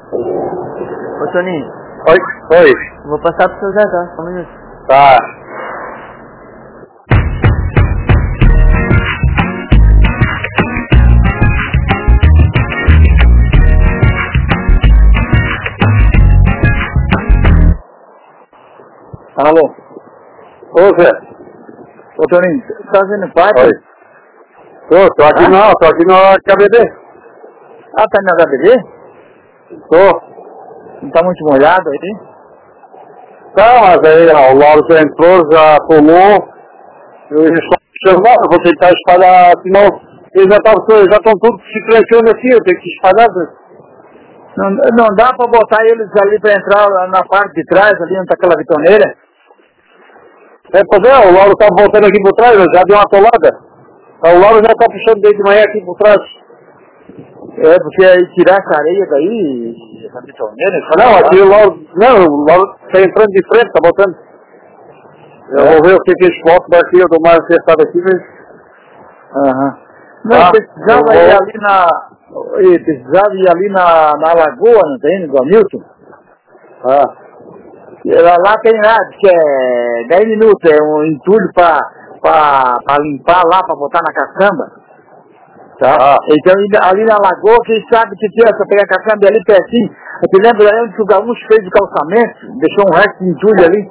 Ô Toninho. Oi. Vou passar pro seu Zezão, só um minuto. Tá. Alô? Ô Zé. Ô Toninho, você tá fazendo parte? Oi. Tô aqui tô aqui no HBD. Ah, tá no HBD? Tô. Não tá muito molhado aí? Tá, mas aí ó, o Lauro já entrou, já pulou. Eu vou tentar espalhar, senão eles já estão todos se tranquando aqui, eu tenho que espalhar. Não dá pra botar eles ali pra entrar na parte de trás, ali onde tá aquela bitoneira? O Lauro tá voltando aqui por trás, já deu uma atolada. O Lauro já tá puxando desde de manhã aqui por trás. É, porque aí tirar essa areia daí, essa bitoneira... Não, aqui o Lauro tá entrando de frente, tá botando. Eu vou ver o que eles botam daqui, eu dou mais acertado aqui, mas... Aham. Não, precisava ir ali na lagoa, não tem, do Hamilton? Lá tem lá, que é 10 minutos, é um entulho pra limpar lá, pra botar na caçamba. Tá? Então ali na lagoa, quem sabe que tinha só pegar a caçamba ali pertinho. Você lembra aí onde o gaúcho fez o calçamento? Deixou um resto de entulho ali.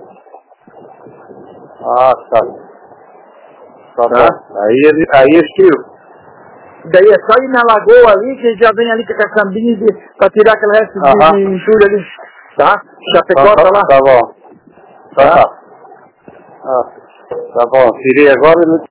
Tá. Tá bom. Aí eles tiram. Daí é só ir na lagoa ali, que já vem ali com a caçambinha pra tirar aquele resto de entulho ali. Tá? Chapecota lá. Tá bom. Tá bom. Tirei agora.